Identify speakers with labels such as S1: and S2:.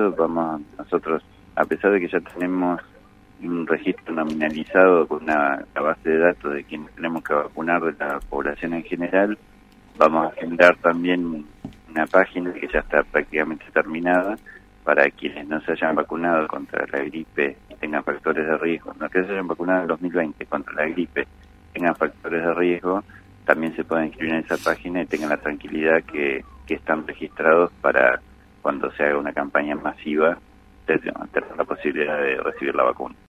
S1: eso nosotros, a pesar de que ya tenemos un registro nominalizado con la base de datos de quienes tenemos que vacunar de la población en general, vamos a generar también una página que ya está prácticamente terminada para quienes no se hayan vacunado contra la gripe y tengan factores de riesgo, no que se hayan vacunado en 2020 contra la gripe, tengan factores de riesgo, también se pueden inscribir en esa página y tengan la tranquilidad que están registrados para cuando se haga una campaña masiva tener la posibilidad de recibir la vacuna.